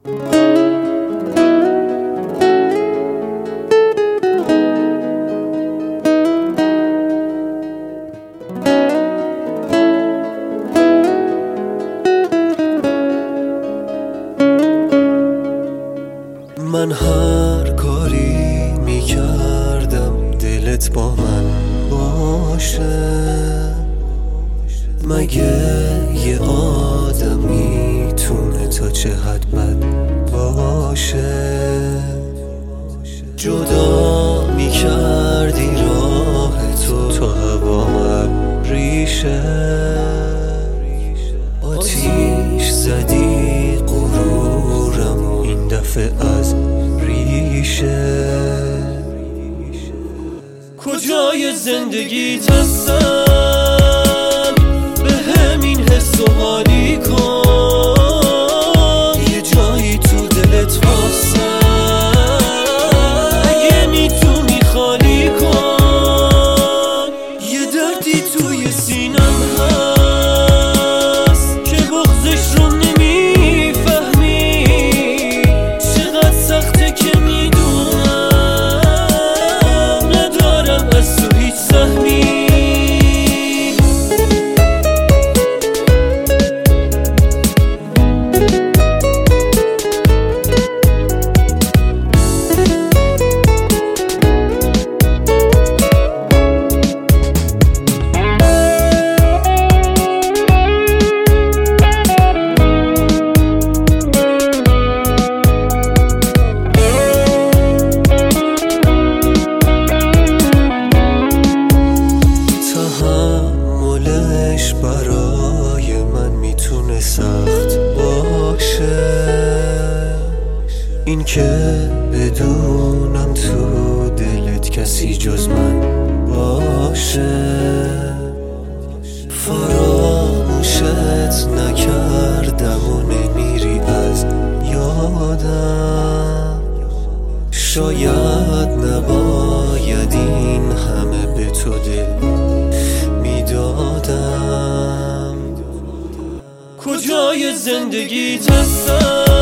من هر کاری میکردم دلت با من باشه، مگه یه آدم میتونه تا چه حد بد باشه؟ جدا میکردی راه تو تا هوام ابریشه، آتیش زدی غرورم و این دفعه از ریشه. کجای زندگیت هستم به همین حس و حالی کن، یه جایی تو دلت واسم اگه میتونی خالی کن. یه دردی توی سینم هست که بغضش رو نمیفهمی، چقدر سخته که میدونم ندارم از تو هیچ سهمی. برای من میتونه سخت باشه، این که بدونم تو دلت کسی جز من باشه. فراموشت نکردم و نمیری از یادم، شاید نباید این همه به تو دل میدادم. کجای زندگیت هستم